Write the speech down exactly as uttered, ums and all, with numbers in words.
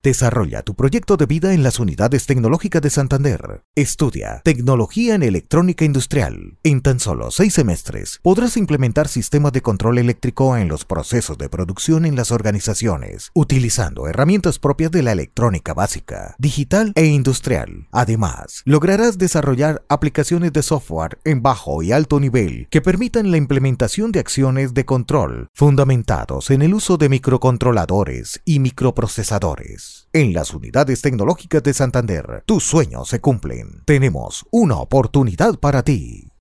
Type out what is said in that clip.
Desarrolla tu proyecto de vida en las unidades tecnológicas de Santander. Estudia Tecnología en Electrónica Industrial. En tan solo seis semestres podrás implementar sistemas de control eléctrico en los procesos de producción en las organizaciones, utilizando herramientas propias de la electrónica básica, digital e industrial. Además, lograrás desarrollar aplicaciones de software en bajo y alto nivel que permitan la implementación de acciones de control fundamentados en el uso de microcontroladores y microprocesadores. En las unidades tecnológicas de Santander, tus sueños se cumplen. Tenemos una oportunidad para ti.